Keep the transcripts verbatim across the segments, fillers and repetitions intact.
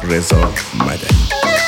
رضا مدنی.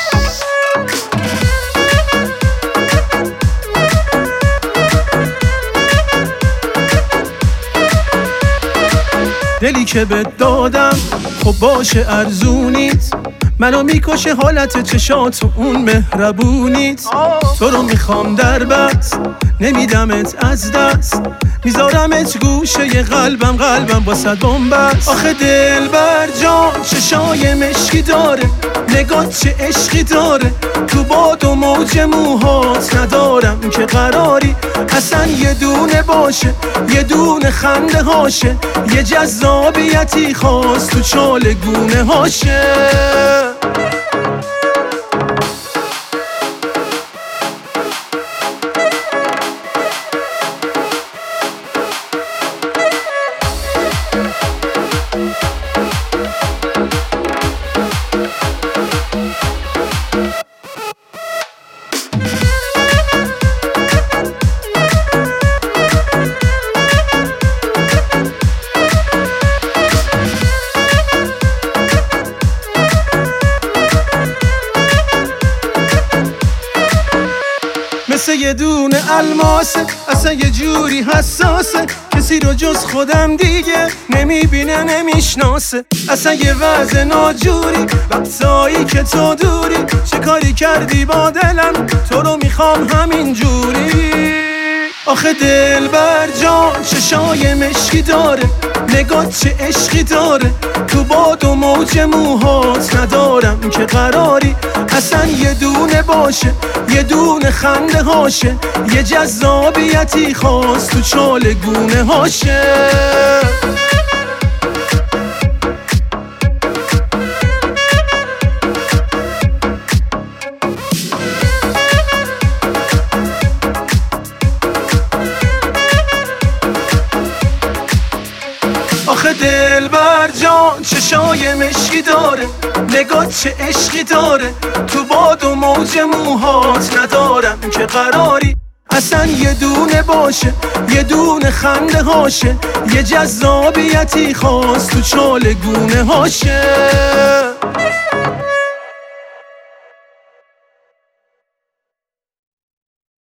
دلی که بهت دادم خب باشه ارزونیت، منو میکشه حالت چشات و اون مهربونیت. تو رو میخوام در بس نمیدمت از دست، میذارمت گوشه ی قلبم قلبم با صد بنبست. آخه دل بر جان چشای مشکی داره، نگات چه عشقی داره، تو باد و موج موهات ندارم که قراری اصلا یه دونه باشه، یه دونه خنده هاشه، یه جذابیتی خاص تو چال گونه هاشه. مثل یه دونه الماسه، اصلا یه جوری حساسه، کسی رو جز خودم دیگه نمیبینه نمیشناسه. اصلا یه وضع ناجوری وقتایی که تو دوری، چه کاری کردی با دلم تو رو میخوام همین جوری. آخه دل بر جان چشای مشکی داره، نگات چه عشقی داره، تو باد و موج موهات ندارم که قراری اصلا یه دونه باشه، یه دونه خنده هاشه، یه جذابیتی خاص تو چال گونه هاشه. آخه دل بر جان چشای مشکی داره، نگات چه عشقی داره، تو باد و موج موهات ندارم که قراری اصلا یه دونه باشه، یه دونه خنده هاشه، یه جذابیتی خاص تو چال گونه هاشه.